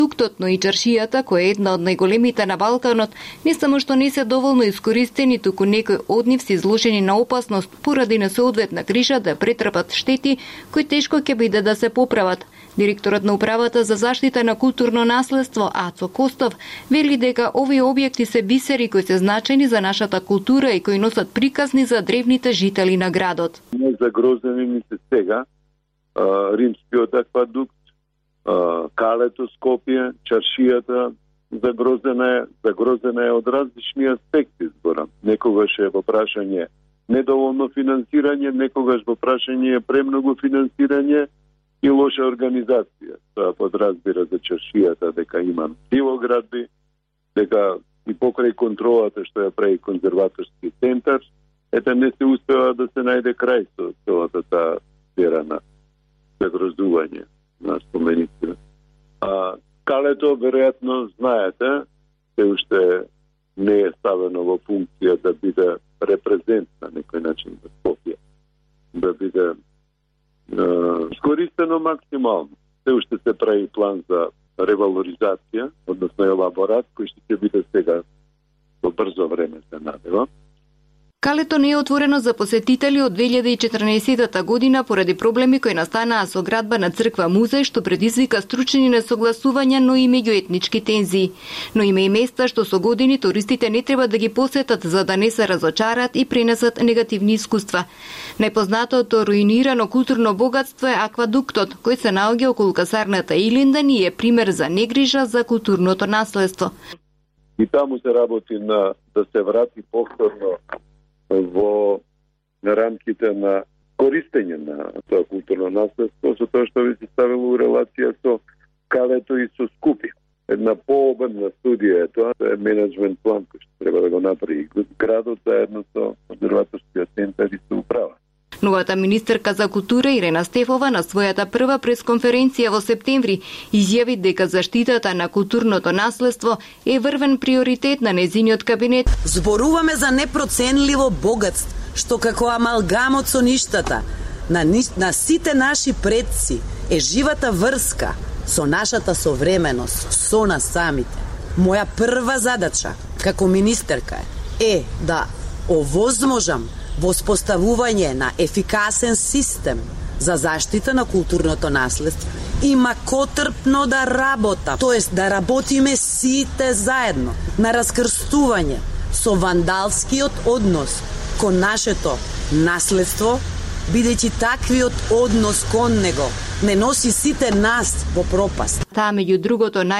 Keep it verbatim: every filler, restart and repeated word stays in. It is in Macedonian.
Аквадуктот, но и чаршијата, која е една од најголемите на Балканот, не само што не се доволно искористени, туку некои од нив се изложени на опасност поради несоодветна грижа да претрпат штети кои тешко ќе биде да се поправат. Директорот на Управата за заштита на културно наследство Ацо Костов вели дека овие објекти се бисери кои се значени за нашата култура и кои носат приказни за древните жители на градот. Загрозени ми се сега а, римскиот аквадукт, а, Калето Скопје, чаршијата загрозена е, загрозена е од различни аспекти зборам. Некогаш е во прашање недоволно финансирање, некогаш во прашање е премногу финансирање и лоша организација. Тоа подразбира за чаршијата дека има дивоградби, дека и покрај контролата што ја прави конзерваторски центар, ете не се успева да се најде крај со целата таа сфера на загрозување на спомениците. А Калето, веројатно, знаете, се уште не е ставено во функција да биде репрезент на некој начин за Скопје, да биде скористено максимално. Се уште се прави план за ревалоризација, односно елаборат, кој што ќе биде сега во брзо време се надева. Калето не е отворено за посетители од две илјади и четрнаесетта година поради проблеми кои настанаа со градба на црква музеј, што предизвика стручни несогласувања, но и меѓуетнички тензии. Но има и места што со години туристите не треба да ги посетат за да не се разочарат и пренесат негативни искуства. Најпознатото руинирано културно богатство е аквадуктот, кој се наоѓа околу касарната Илинден и е пример за негрижа за културното наследство. И таму се работи на да се врати повторно во рамките на користење на тоа културно наследство, со тоа што ви се ставило у релација со Калето и со Скупи. Една пообемна студија е тоа, тоа е менеджмент план кој што треба да го направи градот заедно со конзерваторскиот центар и со управа. Новата министерка за култура Ирена Стефова на својата прва пресконференција во септември изјави дека заштитата на културното наследство е врвен приоритет на незиниот кабинет. Зборуваме за непроценливо богатство, што како амалгамот со ништата на, на сите наши предци е живата врска со нашата современост, со нас самите. Моја прва задача како министерка е да овозможам воспоставување на ефикасен систем за заштита на културното наследство и макотрпно да работа, тоест да работиме сите заедно на раскрстување со вандалскиот однос кон нашето наследство, бидејќи таквиот однос кон него не носи сите нас во пропаст. Таа меѓу другото